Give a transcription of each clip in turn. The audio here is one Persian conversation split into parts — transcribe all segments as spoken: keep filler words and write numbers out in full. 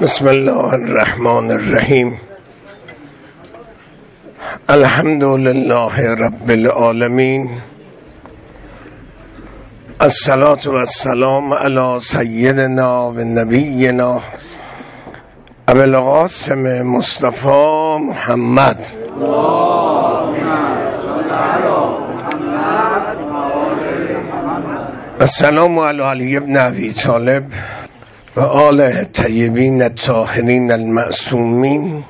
بسم الله الرحمن الرحیم. الحمد لله رب العالمین، الصلاة و السلام علی سیدنا و نبینا ابی القاسم مصطفی محمد. السلام علی علی ابن ابی طالب و آل طیبین الطاهرین المعصومین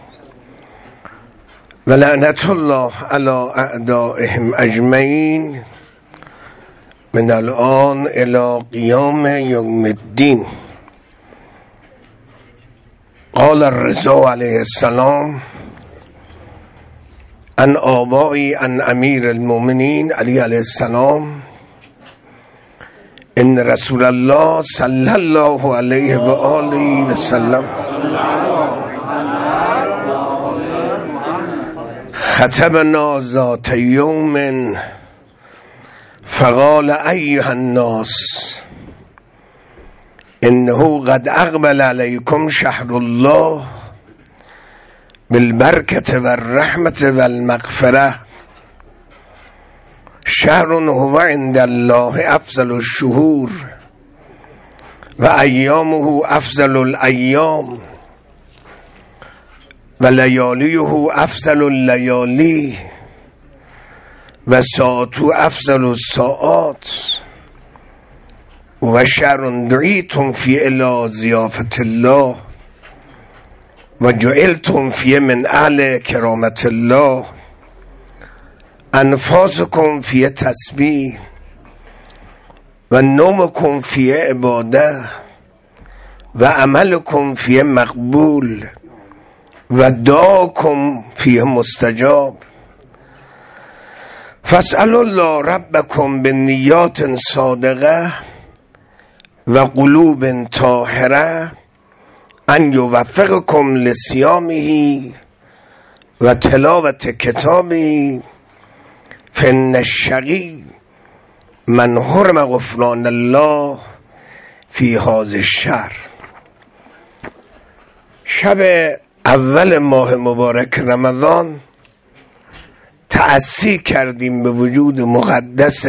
و لعنت الله علی اعدائهم اجمعین من الان الی قیام یوم الدین. قال الرضا علیه السلام عن آبایی عن امیر المؤمنین علی علیه السلام ان رسول الله صلی الله علیه و آله و سلم خطبنا ذات یوم فقال ایها الناس انه قد اقبل علیکم شهر الله بالبرکة و الرحمة و المغفرة، شهر هو عند الله افضل الشهور و ایامه افضل الایام و لیالیه افضل اللیالی و ساعته افضل الساعات و شهر دعیتم فی الی ضیافة الله و جعلتم فی من اهل کرامة الله، انفاسکم فی تسبیح و نومکم فی عباده و عملکم فی مقبول و دعاکم فی مستجاب، فاسألوا الله ربکم بالنیات صادقه و قلوب طاهره ان یوفقکم لصیامه و تلاوت کتابه، فإن الشقی من حرم غفران الله فی هذا الشهر. شب اول ماه مبارک رمضان تأسی کردیم به وجود مقدس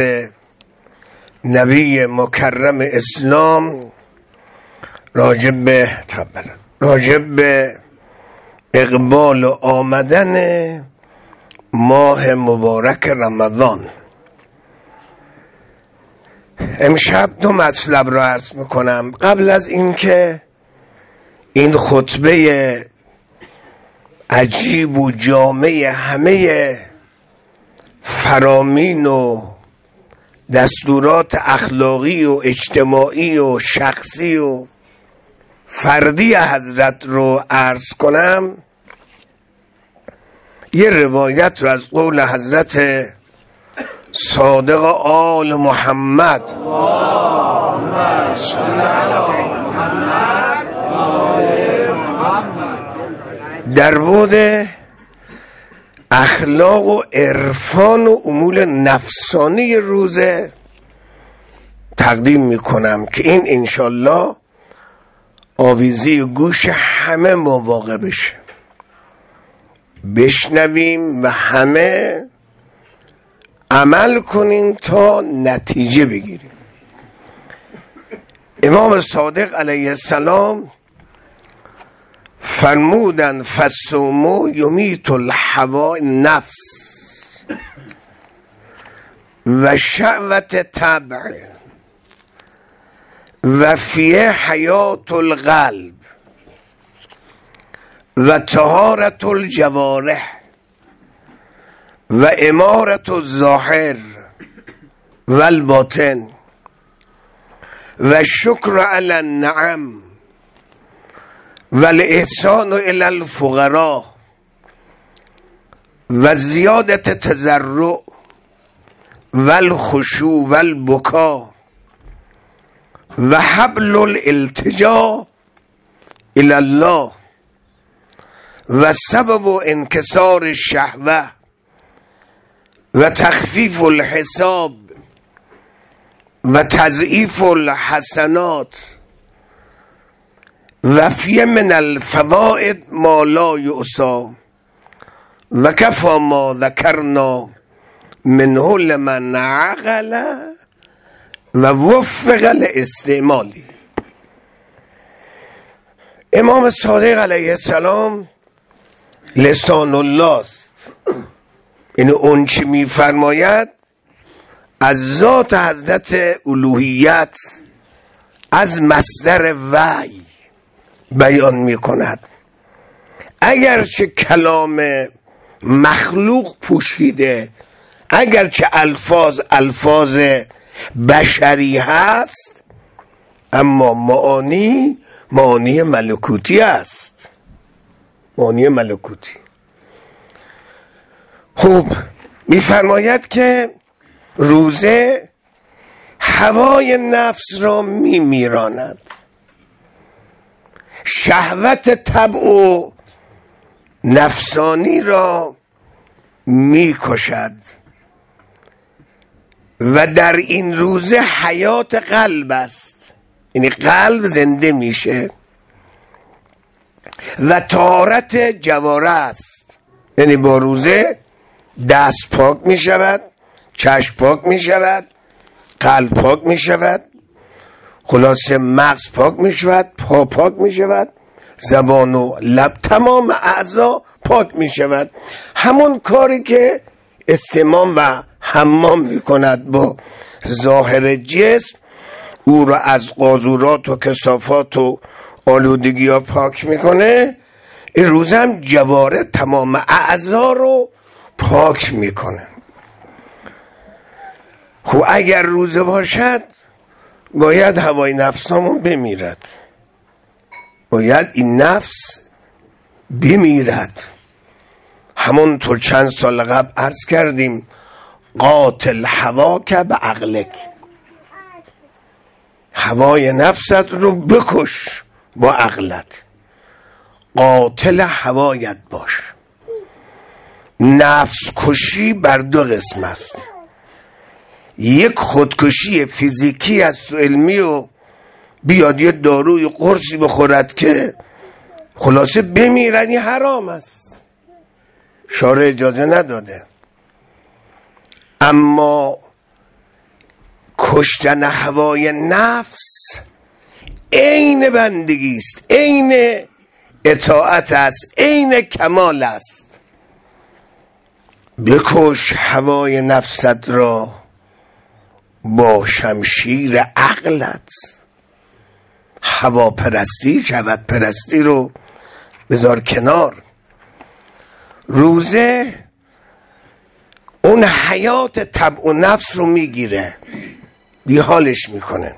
نبی مکرم اسلام، راجب به راجب به اقبال و آمدن ماه مبارک رمضان. امشب دو مطلب را عرض میکنم قبل از اینکه این خطبه عجیب و جامع همه فرامین و دستورات اخلاقی و اجتماعی و شخصی و فردی حضرت رو عرض کنم، یه روایت رو از قول حضرت صادق آل محمد در بود اخلاق و عرفان و امور نفسانی روزه تقدیم میکنم که این انشالله آویزی گوش همه مواقع بشه، بشنویم و همه عمل کنیم تا نتیجه بگیریم. امام صادق علیه السلام فرمودن فالصوم یمیت الهوی نفس و شهوت طبع و فیه حیات القلب و طهارت الجوارح و امارت الظاهر و الباطن و شکر علی النعم و الاحسان الی الفقراء و زیادت تضرع و الخشوع و البکا و حبل الالتجا الی الله و سبب انکسار الشهوه و تخفیف الحساب و تضعیف الحسنات و فی من الفوائد ما لا یعصا و کفا ما ذکرنا منه لمن عقل و وفق الاستعمالی. امام صادق علیه السلام لسان الله است، یعنی اون چی می فرماید از ذات حضرت الوهیت از مصدر وحی بیان می کند. اگرچه کلام مخلوق پوشیده، اگرچه الفاظ الفاظ بشری هست، اما معانی معانی ملکوتی است، معانی ملکوتی. خوب میفرماید که روزه هوای نفس را میمیراند، شهوت طبع و نفسانی را میکشد و در این روزه حیات قلب است، یعنی قلب زنده میشه، و طهارت جواره است، یعنی با روزه دست پاک میشود، چشم پاک میشود، قلب پاک میشود، خلاصه مغز پاک میشود، پا پاک میشود، زبان و لب، تمام اعضا پاک میشود. همون کاری که استحمام و حمام میکند با ظاهر جسم، او را از قاذورات و کثافات و آلودگی ها پاک میکنه، این روزه هم جواره تمام اعضا رو پاک میکنه. خب اگر روزه باشد باید هوای نفسامون بمیرد، باید این نفس بمیرد. همونطور چند سال قبل عرض کردیم قاتل هواک به عقلک، هوای نفست رو بکش با عقلت، قاتل هوایت باش. نفس کشی بر دو قسم است، یک خودکشی فیزیکی است و علمی و بیاد یه داروی قرصی بخورد که خلاصه بمیرنی حرام است، شارع اجازه نداده. اما کشتن هوای نفس عین بندگی است، عین اطاعت است، عین کمال است. بکش هوای نفست را با شمشیر عقلت. هوا پرستی، شهوت پرستی رو بذار کنار. روزه اون حیات طبع و نفس رو میگیره، بیحالش میکنه،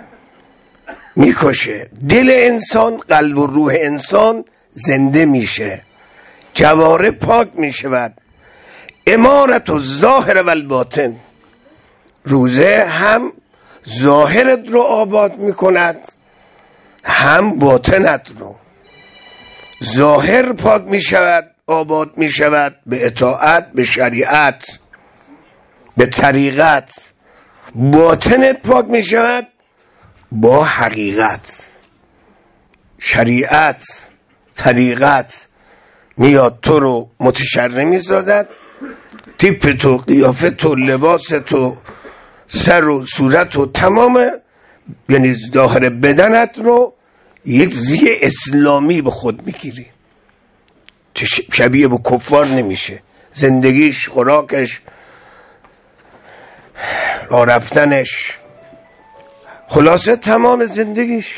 میکشه. دل انسان، قلب و روح انسان زنده میشه، جواره پاک میشود. امارت و ظاهر و الباطن، روزه هم ظاهرت رو آباد میکند هم باطنت رو. ظاهر پاک میشود، آباد میشود به اطاعت، به شریعت، به طریقت. باطنت پاک میشود با حقیقت، شریعت، طریقت. میاد تو رو متشرع میسازد، تیپ تو، قیافه تو، لباس تو، سر و صورت و تمام، یعنی ظاهر بدنت رو یک زی اسلامی به خود میگیری، شبیه به کفار نمیشه. زندگیش، خوراکش، راه رفتنش، خلاصه تمام زندگیش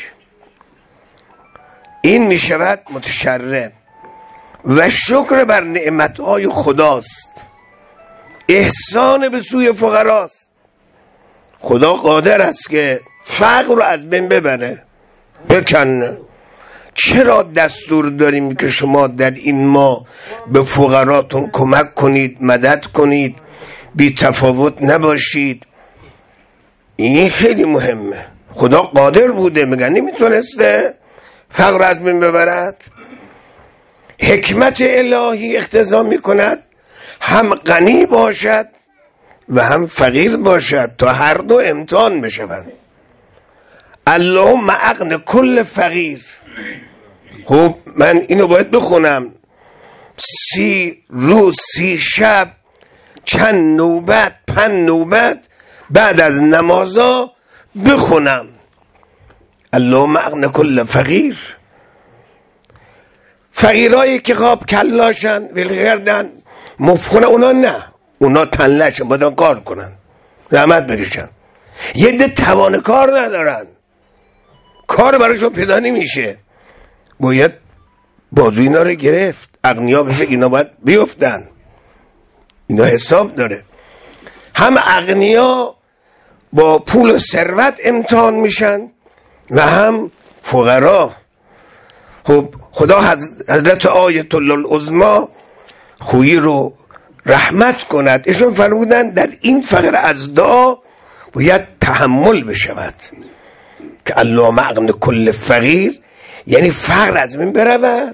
این میشود متشرع. و شکر بر نعمتهای خداست، احسان به سوی فقراست. خدا قادر است که فقر رو از بین ببره، بکنه. چرا دستور داریم که شما در این ماه به فقراتون کمک کنید، مدد کنید، بی تفاوت نباشید؟ این خیلی مهمه. خدا قادر بوده، مگه نمیتونسته فقر از بین ببرد؟ حکمت الهی اقتضا میکند هم غنی باشد و هم فقیر باشد تا هر دو امتحان بشوند. اللهم اغن کل فقیر خب من اینو باید بخونم سی روز سی شب چند نوبت پنج نوبت بعد از نمازا بخونم اللهم اغن کل فقیر. فقیرایی که خواب کلاشن ولگردن مفخونه، اونا نه، اونا تنلشن، باید کار کنن، زحمت بکشن. یه ده توان کار ندارن، کار براشون پیدا نمیشه، باید بازو اینا رو گرفت، اغنیا بشه، اینا باید بیفتن، اینا حساب داره. هم اغنیا با پول و ثروت امتحان میشن و هم فقرا. خب خدا حضرت آیت الله العظمی خویی رو رحمت کند، ایشون فرمودن در این فقر از دعا باید تحمل بشود که اللهم اغن کل فقیر، یعنی فقر از من برود.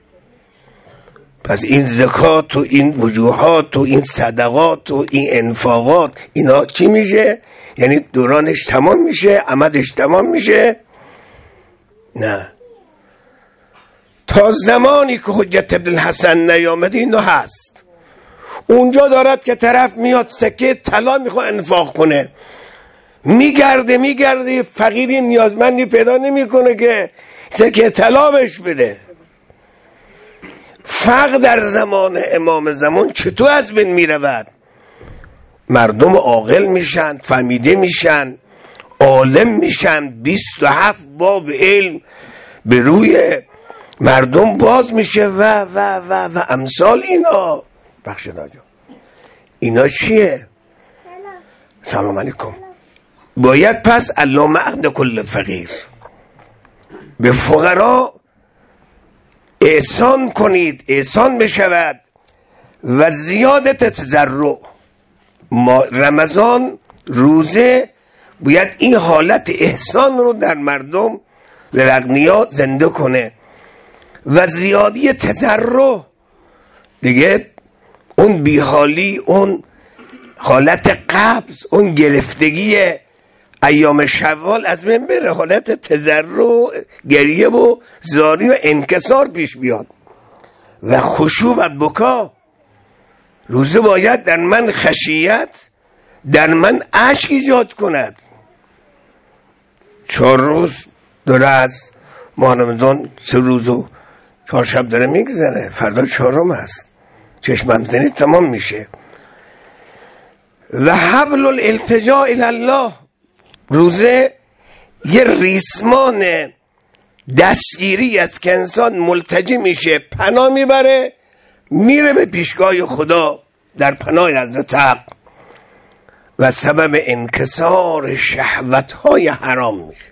پس این زکات و این وجوهات و این صدقات و این انفاقات اینا چی میشه؟ یعنی دورانش تمام میشه، عمدش تمام میشه؟ نه، تا زمانی که حجت ابن الحسن نیامده اینو هست. اونجا دارد که طرف میاد سکه طلا میخواد انفاق کنه، میگرده میگرده فقیری نیازمندی پیدا نمیکنه که سکه طلا بهش بده. فقر در زمان امام زمان چطور از بین میرود؟ مردم عاقل میشن، فهمیده میشن، عالم میشن، بیست و هفت باب علم به روی مردم باز میشه و و و و امثال اینا. بخشید آجا اینا چیه؟ سلام علیکم. باید پس اللهم اغن کل فقیر، به فقرا احسان کنید، احسان بشود و زیادت تضرع. ما رمضان روزه باید این حالت احسان رو در مردم لرغنیا زنده کنه و زیادی تضرع دیگه، اون بیحالی، اون حالت قبض، اون گرفتگی ایام شوال از من بره، حالت تضرع، گریه و زاری و انکسار پیش بیاد و خشوع و بکا. روزه باید در من خشیت، در من اشک ایجاد کند. چهار روز داره از ماه رمضان، سه روز و چهار شب داره میگذره، فردا چهارم است، چشمم زنی تمام میشه. و حبل الالتجاء الی الله، روزه یه ریسمان دستگیری است که انسان ملتجی میشه، پناه میبره، میره به پیشگاه خدا در پناه حضرت حق و سبب انکسار شهوت‌های حرام میشه،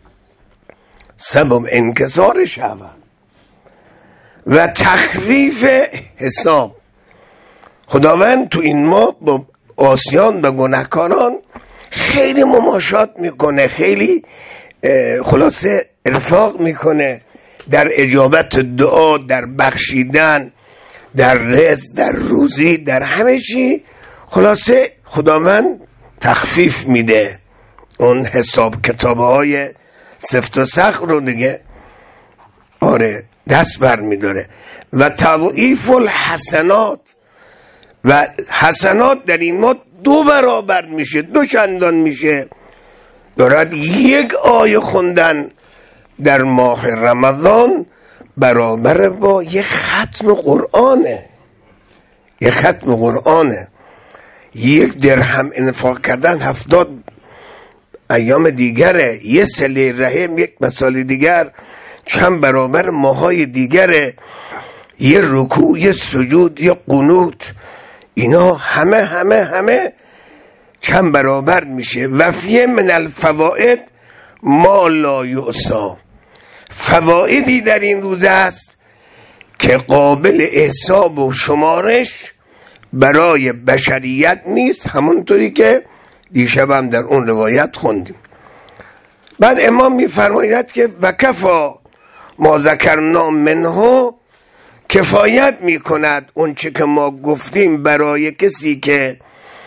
سبب انکسار شهوت و تخفیف حساب. خداوند تو این ماه با عاصیان و گناهکاران خیلی مماشات میکنه، خیلی خلاصه ارفاق میکنه در اجابت دعا، در بخشیدن، در رزق، در روزی، در همه چی. خلاصه خداوند تخفیف میده، اون حساب کتابه های سفت و سخت رو دیگه آره دست بر میداره. و تضعیف الحسنات، و حسنات در این ماه دو برابر میشه، دو چندان میشه. دارد یک آیه خوندن در ماه رمضان برابر با یک ختم قرآنه، یک ختم قرآنه. یک درهم انفاق کردن هفتاد ایام دیگره. یه صله رحم یک مثال دیگر چند برابر ماهای دیگره. یه رکوع، یه سجود، یه قنوت، اینا همه همه همه چند برابر میشه. وفیه من الفوائد ما لا یحصی، فوائدی در این روزه است که قابل حساب و شمارش برای بشریت نیست، همونطوری که دیشبم در اون روایت خوندیم. بعد امام میفرماید که و کفا ما ذکرنا منه، کفایت میکند اون چه که ما گفتیم برای کسی که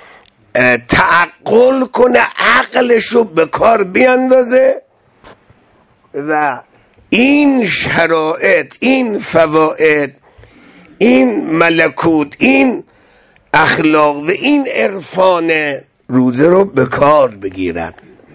تعقل کنه، عقلشو به کار بیاندازه و این شرایط، این فواید، این ملکوت، این اخلاق و این عرفان روزه رو به کار بگیرد.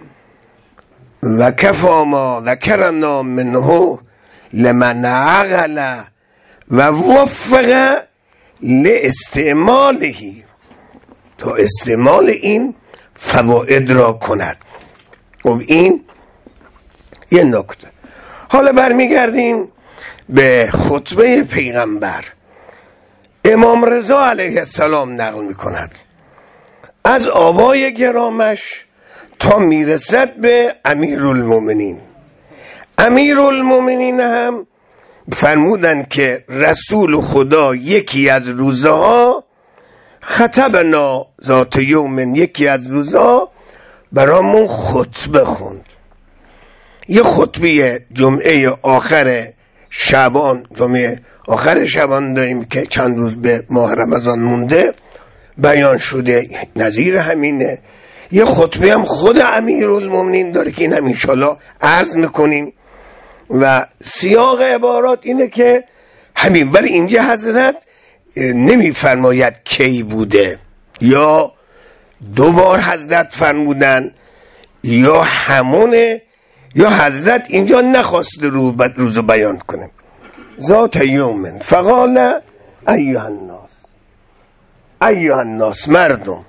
و کفا ما ذکرنا منه لمن عقل و وفق لاستعماله، تا استعمال این فواید را کند. خب این یه نکته. حالا برمیگردیم به خطبه پیغمبر. امام رضا علیه السلام نقل میکند از آبای گرامش تا میرسد به امیرالمومنین. امیرالمومنین هم فرمودند که رسول خدا یکی از روزها خطبنا ذات یوم، یکی از روزها برامون خطبه خوند. یه خطبه جمعه آخر شعبان، جمعه آخر شعبان داریم که چند روز به ماه رمضان مونده، بیان شده نظیر همینه. یه خطبه هم خود امیرالمومنین داره که این هم انشالله عرض میکنیم و سیاق عبارات اینه که همین، ولی اینجا حضرت نمیفرماید کی بوده، یا دو بار حضرت فرمودن یا همونه، یا حضرت اینجا نخواست روزو بیان کنه. ذات یوم فقال ایها الناس، ایها الناس مردم،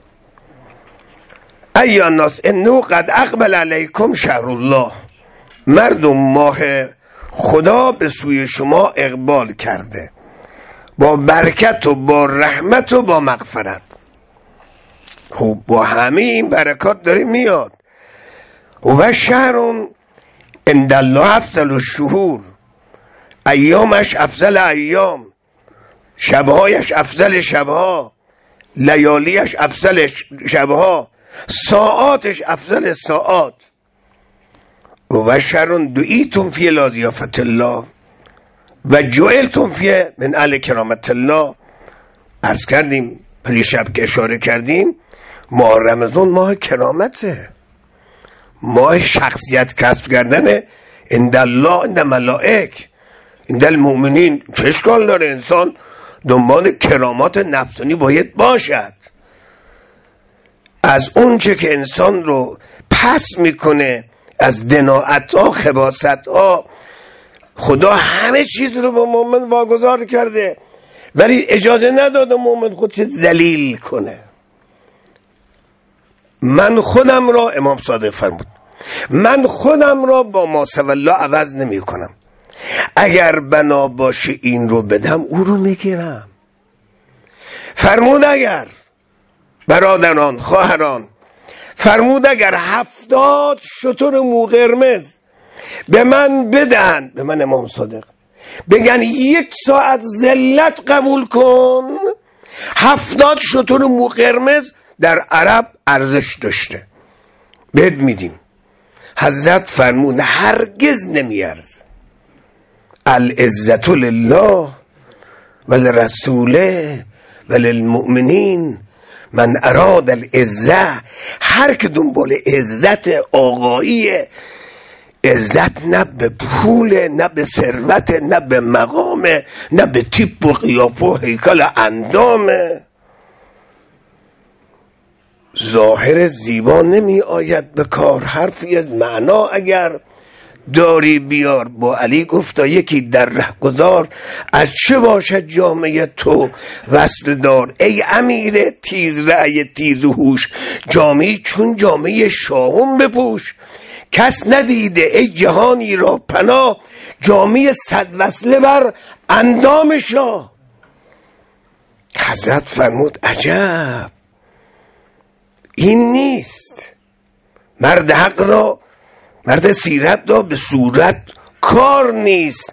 ایها الناس انه قد اقبل علیکم شهر الله، مردم ماه خدا به سوی شما اقبال کرده با برکت و با رحمت و با مغفرت. خب با همه این برکات داره میاد. و شهر عند الله افضل الشهور، ایامش افضل ایام، شبهایش افضل شبها، لیالیش افضل شبها، ساعاتش افضل ساعات. و شهر دعیتم فی الی ضیافت الله و جعلتم فی من اهل کرامت الله. عرض کردیم پریشب که اشاره کردیم ماه رمضان ماه کرامته، ماه شخصیت کسب کردن عند الله، عند ملائک، عند المؤمنین. چه اشکال داره؟ انسان دنبال کرامات نفسانی باید باشد. از اون چه که انسان رو پس میکنه از دناعت ها، خباست ها، خدا همه چیز رو با مومن واگذار کرده ولی اجازه نداده مومن خودش ذلیل کنه. من خودم را، امام صادق فرمود، من خودم را با ما سوی الله عوض نمی کنم. اگر بنا باشه این رو بدم او رو میگیرم. فرمود اگر برادران، خواهران، فرمود اگر هفتاد شتر مو قرمز به من بدن، به من امام صادق بگن یک ساعت ذلت قبول کن، هفتاد شتر مو قرمز در عرب ارزش داشته، بهت میدیم. حضرت فرمود هرگز نمیارزه. العزت لله و لرسوله و للمؤمنین، من اراد العزه، هر که دنبال عزت آقایی، عزت نه به پول، نه به ثروت، نه به مقام، نه به تیپ و قیافه و هیکل اندامه. ظاهر زیبا نمی آید به کار، حرفی از معنا اگر داری بیار. با علی گفتا یکی در ره گذار، از چه باشد جامعه تو وصل دار. ای امیر تیز رأی تیز و هوش، جامعه چون جامعه شاهون بپوش. کس ندیده ای جهانی را پناه، جامعه صد وصله بر اندام شاه. حضرت فرمود عجب، این نیست. مرد حق را، مرد سیرت را به صورت کار نیست.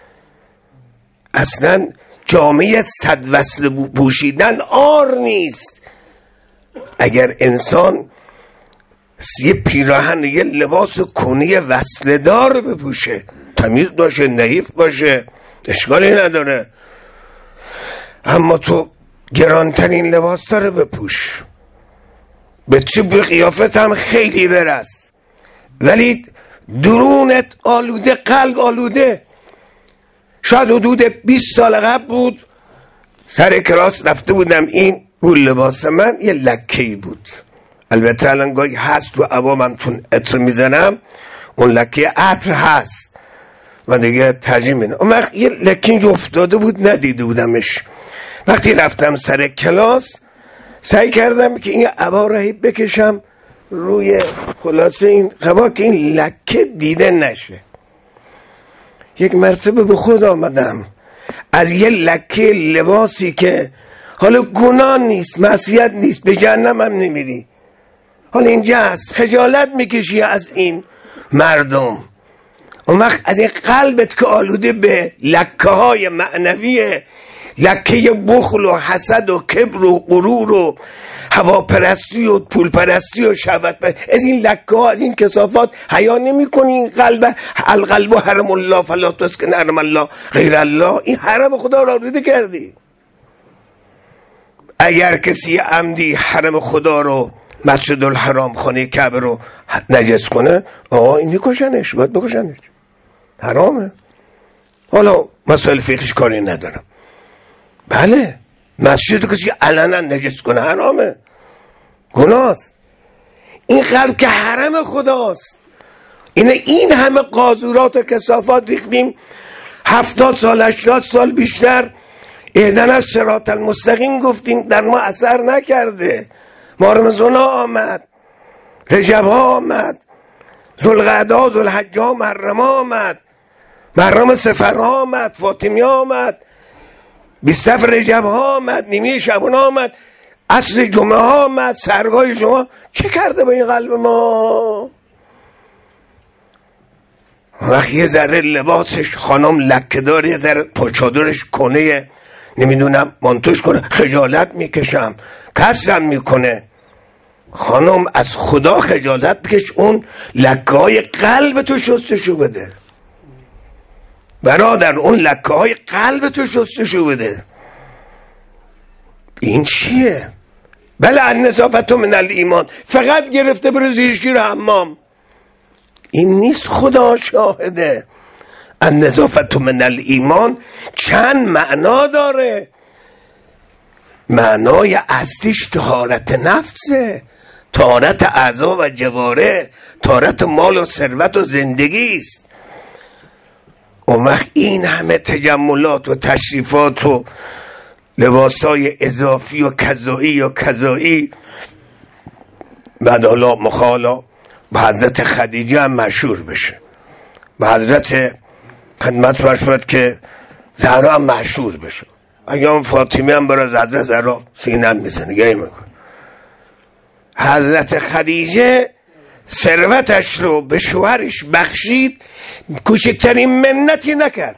اصلا جامعه صد وصل پوشیدن آر نیست. اگر انسان یه پیراهن، یه لباس کنی وصله دار بپوشه، تمیز باشه، نحیف باشه، اشکالی نداره، اما تو گرانترین لباس داره بپوش، به چوب قیافت هم خیلی برس، ولی درونت آلوده، قلب آلوده. شاید حدود بیست سال قبل بود، سر کلاس رفته بودم، این رو لباس من یه لکه‌ای بود. البته الان گاهی هست و عوامم چون عطر میزنم اون لکه عطر هست و دیگه ترجیح میدم. اون وقت یه لکه اینجا افتاده بود، ندیده بودمش. وقتی رفتم سر کلاس سعی کردم که این عبا رو بکشم روی خلاصه این قبا که این لکه دیده نشه. یک مرتبه به خود آمدم از یه لکه لباسی که حالا گناه نیست، معصیت نیست، به جهنم هم نمیری، حالا اینجا هست، خجالت میکشی از این مردم. اون وقت از این قلبت که آلوده به لکه های معنوی، لکه بخل و حسد و کبر و غرور و هواپرستی و پولپرستی و شهوت پرستی، از این لکه ها، از این کثافات حیا نمی کنی؟ این قلب، القلب حرم الله فلا تسکن حرم الله غیر الله، این حرم خدا را آلوده کردی. اگر کسی عمدی حرم خدا رو، مسجد الحرام، خانه کعبه رو نجس کنه، آقا این کشنش، باید بکشنش، حرامه. حالا مسائل فقهیش کاری ندارم، بله مسجد کسی علنا نجس کنه حرامه، گناهست. این قلب که حرم خداست. این این همه قاذورات و کثافات ریختیم، هفتاد سال هشتاد سال بیشتر اهدنا از صراط المستقیم گفتیم، در ما اثر نکرده. ماه رمضان آمد، رجب ها آمد، ذوالقعده ذوالحجه ها، محرم ها آمد، محرم سفر ها آمد، فاطمی ها آمد، بیست رجب ها آمد، نیمه شعبان آمد، عصر جمعه ها آمد، سرگاه جمعه. چه کرده با این قلب ما؟ وقتی یه ذره لباسش خانم لکه داره، یه ذره پاچادرش کنه، نمیدونم مانتوش کنه، خجالت میکشم، کسرم میکنه. خانم از خدا خجالت بکش، اون لکه های قلب تو شستشو بده برادر، اون لکه های قلب تو شستشو بده. این چیه؟ بله النظافت من الایمان، فقط گرفته بره زیر شیر حمام، این نیست. خدا شاهده النظافت من الایمان چند معنا داره. معنای اصلیش طهارت نفسه، طهارت اعضا و جواره، طهارت مال و ثروت و زندگی است. اون وقت این همه تجملات و تشریفات و لباسای اضافی و کذایی و کذایی، بعد حالا مخالا به حضرت خدیجه هم مشهور بشه، به حضرت خدمت فرشد که زهرا هم مشهور بشه. اگه هم فاطمه هم برای حضرت زهرا سینم میزنه گهی میکن. حضرت خدیجه ثروتش رو به شوهرش بخشید، کوچکترین منتی نکرد،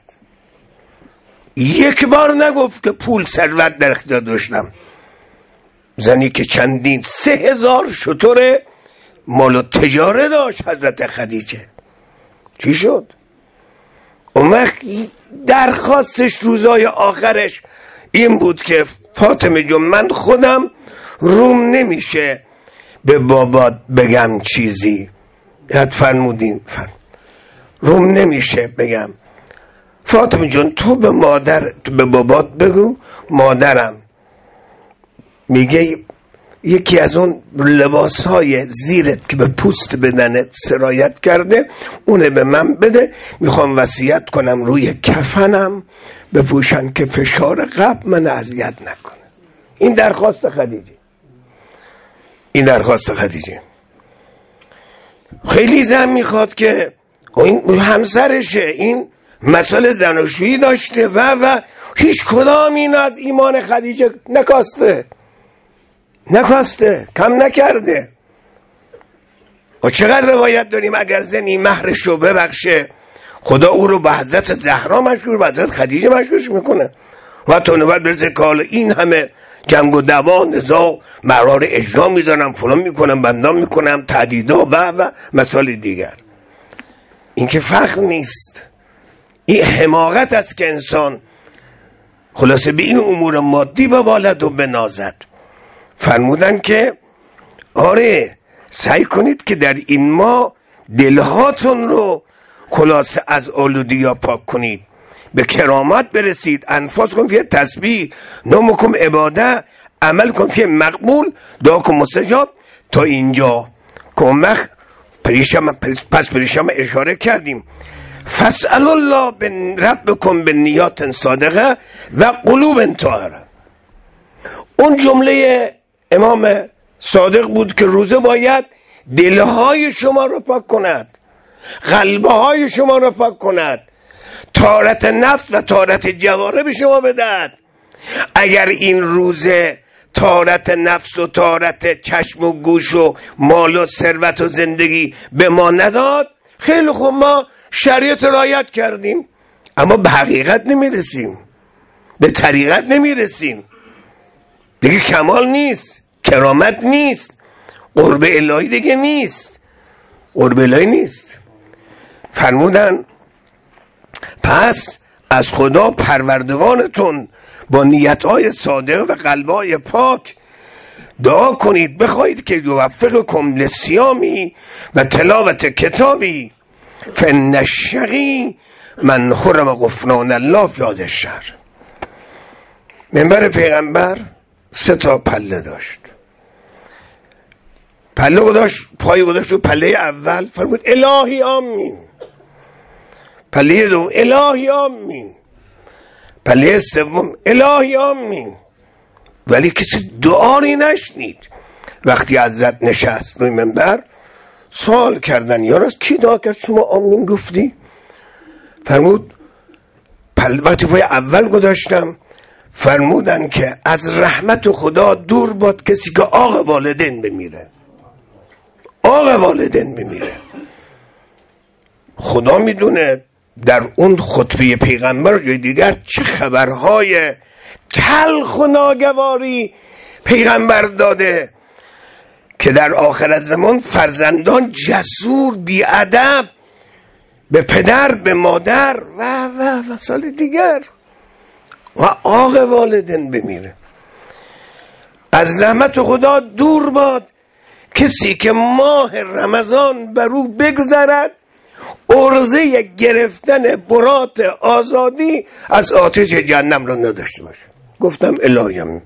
یک بار نگفت که پول ثروت در اختیار داشتم. زنی که چندین سه هزار شتر مال و تجاره داشت حضرت خدیجه، چی شد؟ اون وقت درخواستش روزای آخرش این بود که فاطمه جون من خودم روم نمیشه به بابات بگم چیزی، یاد فرمودین فرم. روم نمیشه بگم، فاطمه جون تو به مادر، تو به بابات بگو مادرم میگه یکی از اون لباس های زیرت که به پوست بدنت سرایت کرده اونه به من بده، میخوام وصیت کنم روی کفنم بپوشن که فشار قبل من اذیت نکنه. این درخواست خدیجه، این درخواست خدیجه. خیلی زن میخواد که این همسرشه، این مسئله زناشویی داشته و و هیچ کدام این از ایمان خدیجه نکاسته نکاسته کم نکرده. و چقدر روایت داریم اگر زنی مهرش رو ببخشه خدا او رو به حضرت زهرا مشهور، به حضرت خدیجه مشهورش میکنه و تا نوبت برسه که حالا این همه جنگ و دعوا نزاع مرار اجرا میزنم، فلان میکنم، بندام میکنم، تهدیدا و و مسائل دیگر. این که فخر نیست، این حماقت است که انسان خلاصه به این امور مادی ببالد و بنازد. فرمودن که آره سعی کنید که در این ماه دلهاتون رو خلاصه از آلودگی پاک کنید، به کرامت برسید. انفاس کن فیه تسبیح، نومکم عباده، عمل کن فیه مقبول، دعا کن مستجاب. تا اینجا کمک پریشم پس پریشم اشاره کردیم. فاسأل الله ربکم بالنیات صادقه و قلوب طاهره. اون جمله امام صادق بود که روزه باید دلهای شما رو پاک کند، قلبهای شما رو پاک کند، طهارت نفس و طهارت جواره به شما بدهد. اگر این روزه طهارت نفس و طهارت چشم و گوش و مال و ثروت و زندگی به ما نداد، خیلی خوب ما شریعت رعایت کردیم، اما به حقیقت نمیرسیم، به طریقت نمیرسیم، دیگه کمال نیست، کرامت نیست، قرب الهی دیگه نیست، قرب الهی نیست. فرمودن پس از خدا پروردگارتون با نیتهای صادق و قلبهای پاک دعا کنید، بخواهید که یوفقکم لصیامی و تلاوت کتابی، فان الشقی من حرم غفران الله فی هذا الشهر. منبر پیغمبر سه تا پله داشت. پله گذاشت، پای گذاشت رو پله اول، فرمود الهی آمین. پله دوم الهی آمین. پله سوم الهی آمین. ولی کسی دعایی نشنید. وقتی حضرت نشست روی منبر سوال کردن یا راست کی دعا کرد شما آمین گفتی؟ فرمود پل... وقتی پای اول گذاشتم فرمودن که از رحمت خدا دور باد کسی که آق والدین بمیره، آق والدین بمیره. خدا میدونه در اون خطبه پیغمبر جای دیگر چه خبرهای تلخ و ناگواری پیغمبر داده که در آخر زمان فرزندان جسور بی‌ادب به پدر به مادر و و و سال دیگر و آق والدین بمیره. از رحمت خدا دور باد کسی که ماه رمضان بر او بگذرد عرضه گرفتن برات آزادی از آتش جهنم را نداشته باشه. گفتم الهیم.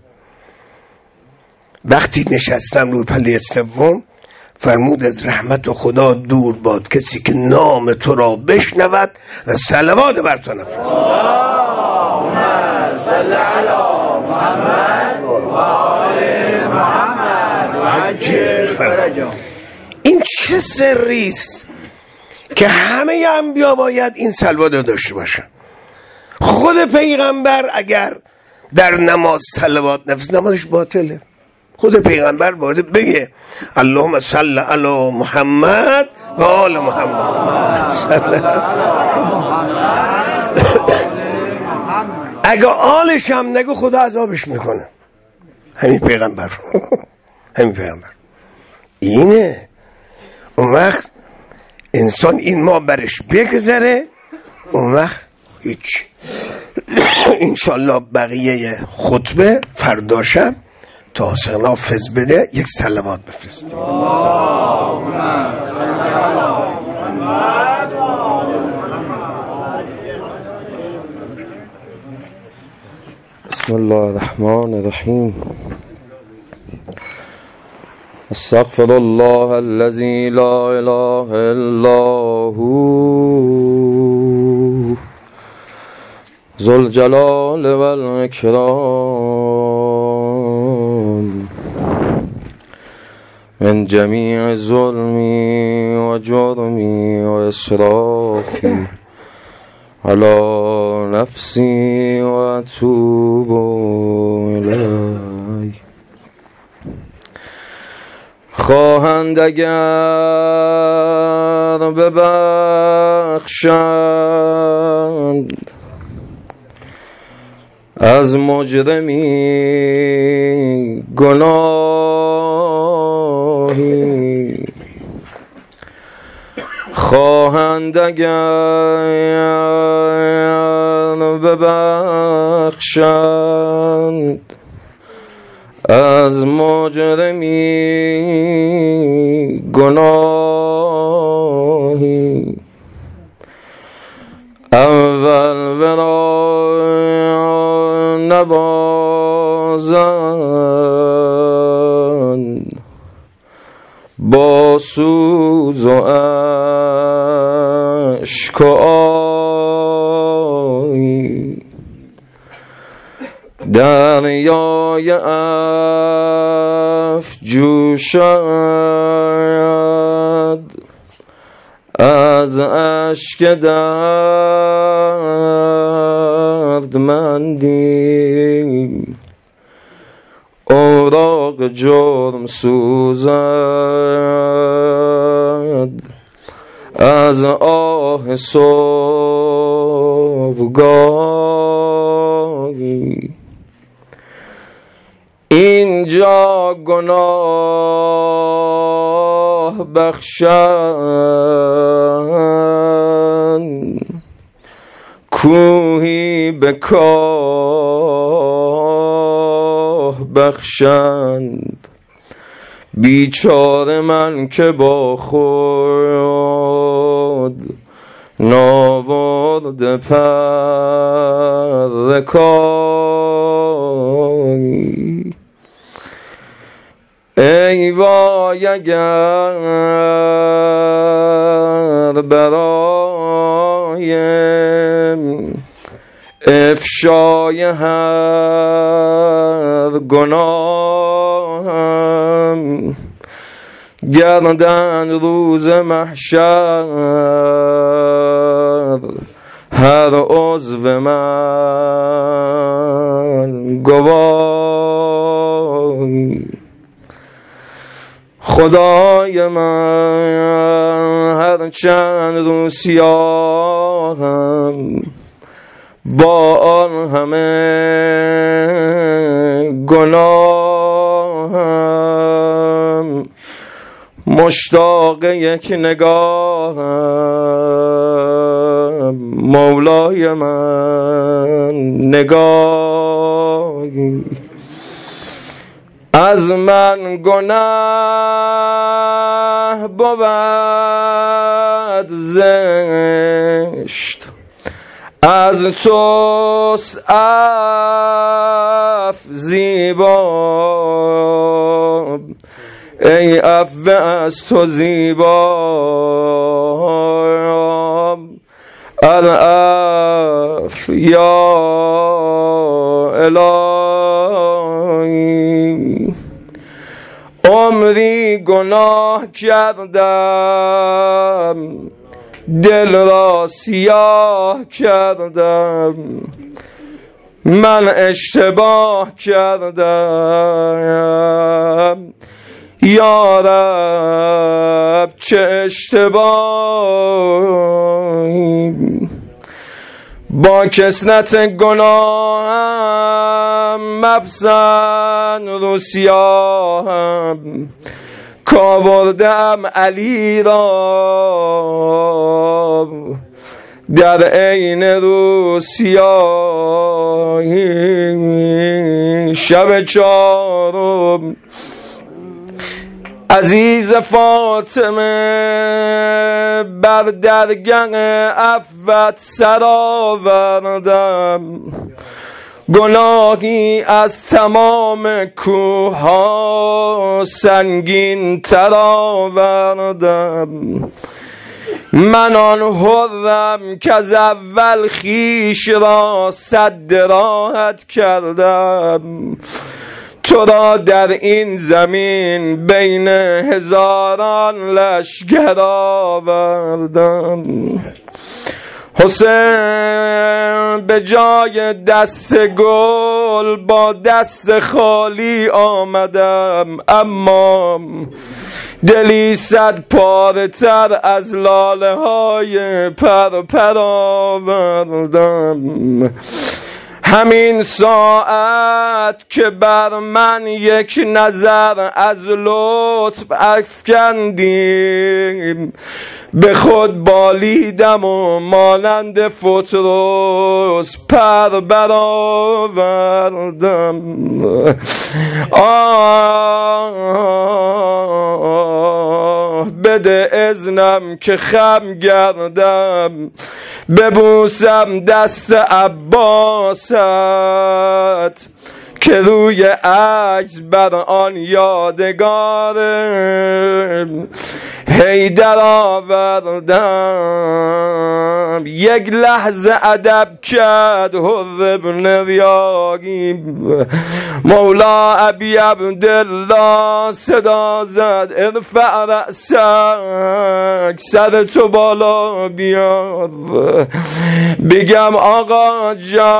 وقتی نشستم روی پله سوم فرمود از رحمت خدا دور باد کسی که نام تو را بشنود و صلوات بر تو نفرست. اللهم صل علی محمد و آل محمد و عجل فرجهم. این چه سری است که همه انبیا باید این صلوات داشته باشن. خود پیغمبر اگر در نماز صلوات نفس نمازش باطله. خود پیغمبر باید بگه اللهم صل علی محمد و آل محمد. اگه آلش هم نگه خدا عذابش میکنه. همین پیغمبر همین پیغمبر اینه. اون وقت انسان این ما برش بگذره، اون وقت هیچ. انشالله بقیه خطبه فردا شب تا سنا فز بده یک صلوات بفرستیم. بسم الله الرحمن الرحیم. استغفر الله الذي لا اله الا هو ذو الجلال والإكرام من جميع ظلمي وجرمي وإسرافي على نفسي وأتوب إليه. خواهند اگر ببخشند از مجرمی گناهی، خواهند اگر ببخشند از مجرمی گناهی، نوازند با سوز و اشک و آی، دریای افجوشد از اشک دردمندی، اوراق جرم سوزد از آه صبحگاهی. اینجا گناه بخشند، کوهی به کاه بخشند. بیچاره من که با خود ناورده پر کاری. ای وای اگر برایم افشای هر گناهم گردن روز محشر هر عضو من گواهی. خدای من هر چند رو سیاهم با آن همه گناهم، مشتاق یک نگاهم مولای من نگاهی. از من گناه بود زشت، از توست عفو زیبا. ای عفو از تو زیبا، العفو یا الهی. عمری گناه کردم، دل را سیاه کردم، من اشتباه کردم. یا رب چه اشتباهی، با کسنت گناهم مپسند رو سیاهم. کاوردم علی را در عین رو سیاهی. شب چهارم عزیز فاطمه بر درگه عفوت سر آوردم. گناهی از تمام کوه ها سنگین تر آوردم. من آن حرم که از اول خویش را صد راحت کردم، تو را در این زمین بین هزاران لشکر آوردم. حسین به جای دست گل با دست خالی آمدم، اما دلی صد پاره تر از لاله های پر پر آوردم. همین ساعت که بر من یک نظر از لطف افکندیم، به خود بالیدم و مانند فتروس پر برآوردم. آه بده اذنم که خم گردم ببوسم دست عباست که روی عجز بر آن یادگارم حیدر آوردم. یک لحظه ادب کرد حر ابن ریاقی مولا ابی عبدالله صدا زد ارفع رأسک سر تو بالا بیار بگم آقا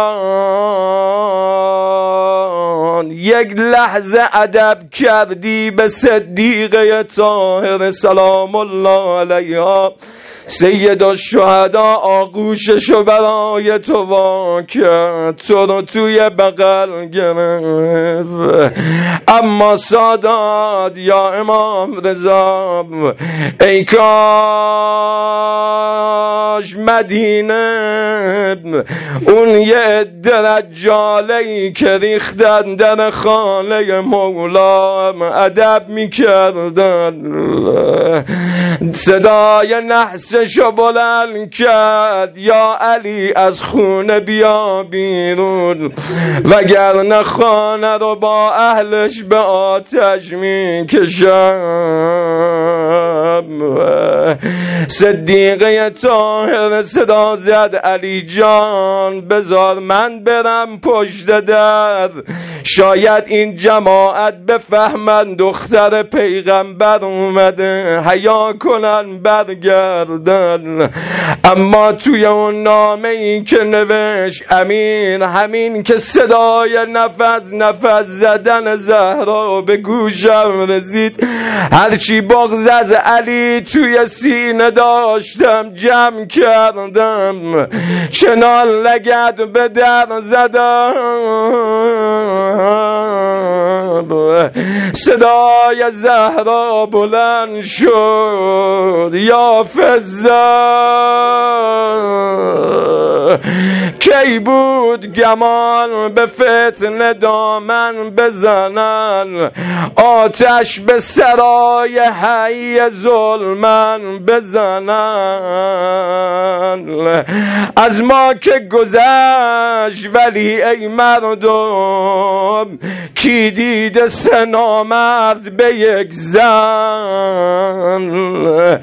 جان یک لحظه ادب کردی به صدیقه طاهر سلام الله علیها سید الشهدا آغوششو برای تو وا کرد تو رو توی بغل گرفت. اما سادات یا امام رضا ای کاش مدینه اون یه درجالی که ریختن در خانه مولا ادب میکردن صدای نحسشو بلند کرد یا علی از خونه بیا بیرون وگرنه خانه رو با اهلش به آتش میکشم. صدیقه طاهر صدا زد علی جان بذار من برم پشت در شاید این جماعت بفهمن دختر پیغمبر اومده حیا کنن برگردن. اما توی اون نامه این که نوشت امین همین که صدای نفس نفس زدن زهرا به گوشم رسید هرچی بغض از علی توی سینه داشتم جمع کردم چنان لگد به در زدم صدای زهرا بلند شد یا فزا کی بود گمان به فتنه دامن بزنن آتش به سرای حی ظلمن بزنن. از ما که گذشت ولی ای مردم کی دیده سه نامرد به یک زن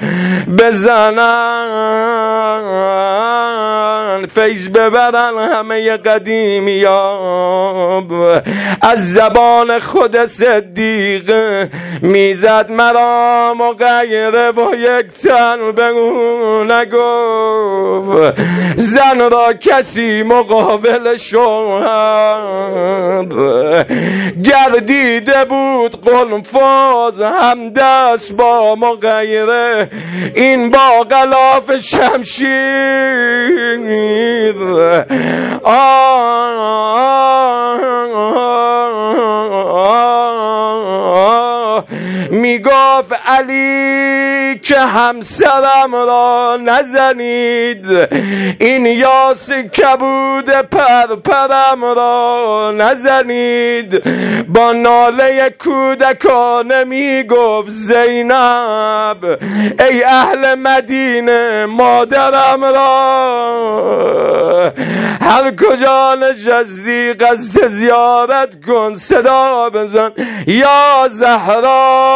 بزنن فیض ببرن همه قدیمیاب. از زبان خود صدیق میزد مرا مغیره و یک تن بگو نگفت زن را کسی مقابل شوهر گردیده بود قلنفاز هم دست با مغیره این با غلاف شمشیر میگفت علی که همسرم را نزنید این یاس کبود پرپرم را نزنید. با ناله کودکانه میگفت زینب ای اهل مدینه مادرم را هر کجا نشستی قصد زیارت کن صدا بزن یا زهرا.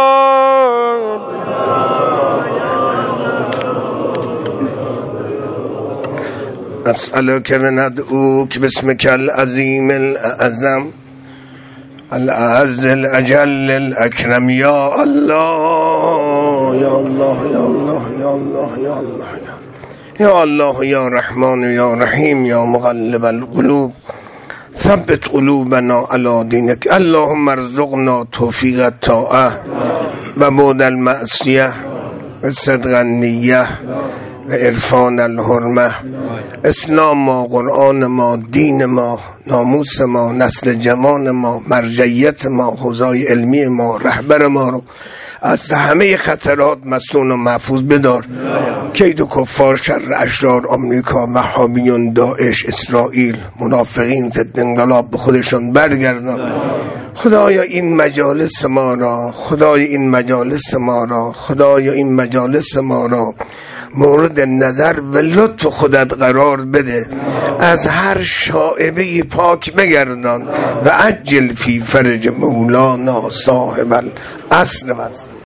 اسألك وندعوك باسمك العظيم الأعظم الأعز الأجل الأكرم يا الله يا الله يا الله يا الله يا الله يا الله يا رحمن يا رحيم يا مغلب القلوب ثبت قلوبنا على دينك اللهم ارزقنا توفيق الطاعة و بعد المعصية و صدق النية و عرفان الحرمه. اسلام ما، قرآن ما، دین ما، ناموس ما، نسل جوان ما، مرجعیت ما، حوزه‌های علمی ما، رهبر ما رو از همه خطرات مسون و محفوظ بدار. کید و کفار، شر اشرار، آمریکا، وهابیون، داعش، اسرائیل، منافقین ضد انقلاب به خودشون برگردان. خدایا این مجالس ما را، خدایا این مجالس ما را، خدایا این مجالس ما را مورد نظر و لطف خودت قرار بده. از هر شائبه پاک بگردان و عجل فی فرج مولانا صاحب العصر.